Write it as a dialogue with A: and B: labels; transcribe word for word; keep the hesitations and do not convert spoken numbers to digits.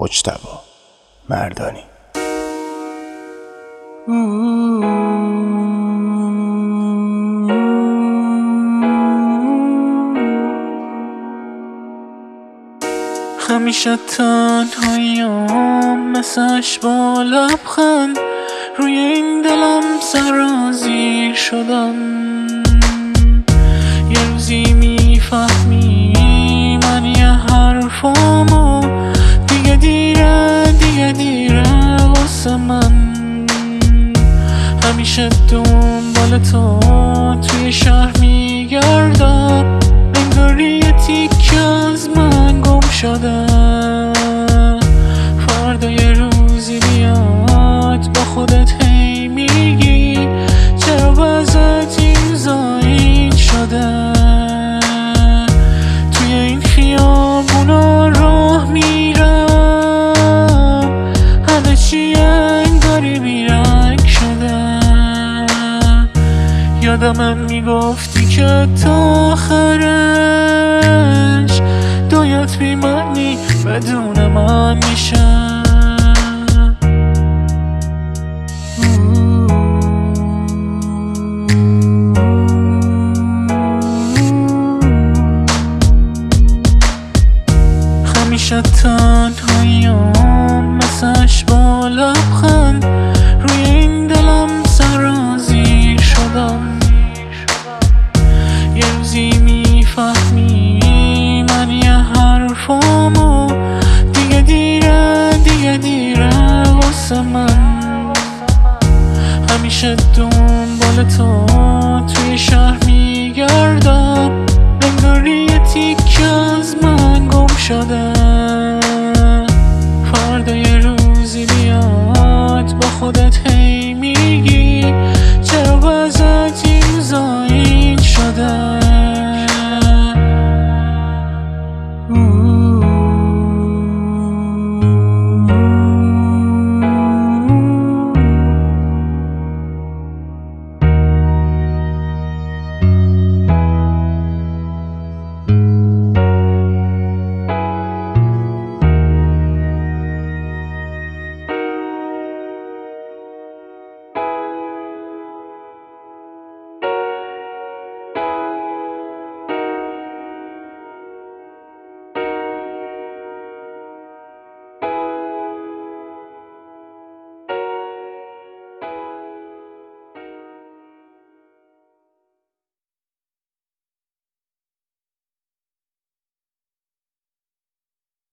A: مجتبی مردانی.
B: همیشه تنهاییم مسش با لبخند، روی این دلم سرازیر شدم. یه روزی میفهمی من یه حرفامو، دیگه دیره دیگه دیره واسه من. همیشه دنبال تو توی شهر میگردم، انگاری یه تیکه از من گم شده. فردا یه روزی بیاد با خودت هی میگی چرا وضعت این زایین شده. توی این خیابونا راه میرم، همه چی انگاری بیرنگ شده. یادمم میگفتی که تا آخرش دایت بی معنی بدون من میشه. همیشه تنهاییم مسش با لبخند، روی این دلم سرازیر شدم. یه روزی میفهمی من یه حرفامو، دیگه دیره دیگه دیره واسه من. همیشه دنبال تو توی شهر میگردم، انگاری یه تیکه از من گم شده.